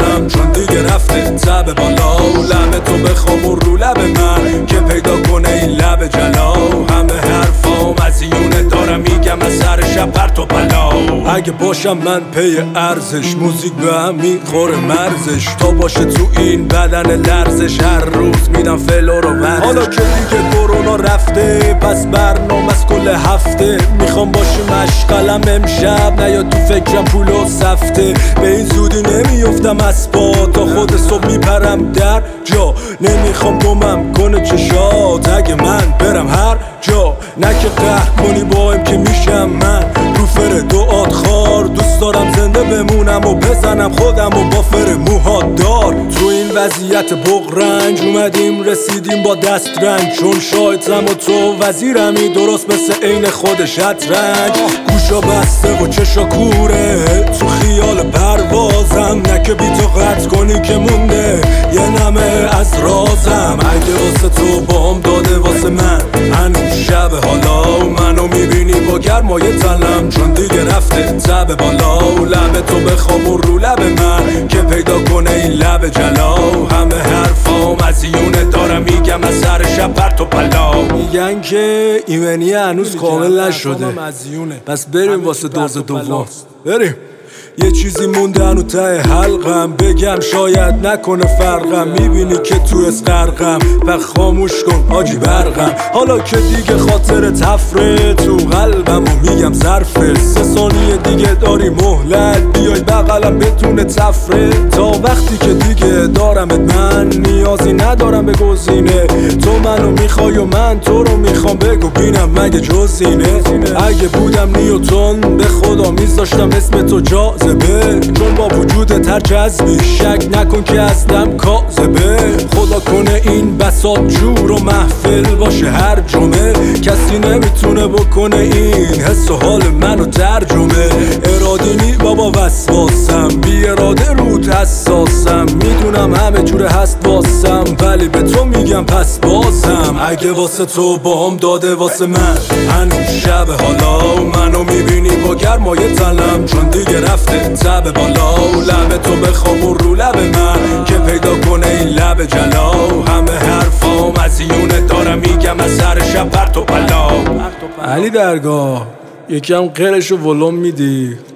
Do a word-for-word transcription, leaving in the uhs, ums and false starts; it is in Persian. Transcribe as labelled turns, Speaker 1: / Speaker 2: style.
Speaker 1: میزنم چون دیگه رفته تب بالا لب تو بخوام و رو لب من که پیدا کنه این لب جلا همه حرفام از یونه دارم میگم از سر شب پرت و پلا اگه باشم من پی ارزش موزیک به هم میخوره مرزش تا باشه تو این بدن لرزش هر روز میدم فلو رو ورزش حالا که دیگه کرونا رفته پس برنامه از کل هفته میخوام باشی مشغلم امشب نه یا تو فکرم پول و سفته به این زودی نمیفتم از پا تا خود صبح میپرم در جا نمیخوام گمم کنه چشات اگه من برم هر جا نه که قهر کنی باهم که میشم من رو فر دعات خار دوست دارم زنده بمونم و بزنم خودم و با فر موهات دار تو این وضعیت بغرنج اومدیم رسیدیم با دست رنج چون شاهدم و تو وزیرمی درست مثل عین خود شطرنج گوشا بسته و چشا کوره تو خیال پروازم نه که بی تو قطع کنی که مونده یه نمه از رازم اگه واسه تو بام داده واسه من هنوز شب حالا منو میبینی با گرمای تنم چون دیگه رفته تب بالا لب تو بخوام و رو لب من که پیدا کنه این لب جلا همه حرفام از یونه دارم میگم از سر شب پرت و پلا میگن که ایمنی هنوز کامل نشده پس بریم واسه دوز دوم بریم یه چیزی مونده هنو ته حلقم بگم شاید نکنه فرقم میبینی که تو اسقرقم و خاموش کن آجی برقم حالا که دیگه خاطر تفره تو قلبم و میگم ظرفه سه ثانیه دیگه داری مهلت بیای بغلم بتونه تفره تا وقتی که دیگه دارمت من نیازی ندارم به گزینه تو منو میخوای و من تو رو میخوام بگو بینم مگه جزینه اگه بودم نیوتن به خدا میذاشتم اسم تو جاذبه چون با وجودت هر جذبی شک نکن که اصلم کاذبه خدا کنه این بساط جور و محفل باشه هر جمعه کسی نمیتونه بکنه این حس و حال منو ترجمه ارادینی بابا وسواسم بی اراده رود حساسم میدونم همه جوره هست واسم ولی به تو میگم پس بازم اگه واسه تو باهم داده واسه من هنوز شب حالا منو میبینی با گرمای تنم چون دیگه رفته تب بالا لب تو بخوام و رو لب من که پیدا کنه این لب جلا همه حرفام از یونه دارم میگم از سر شب پرت و پلا علی درگاه یکم قرشو ولوم میدی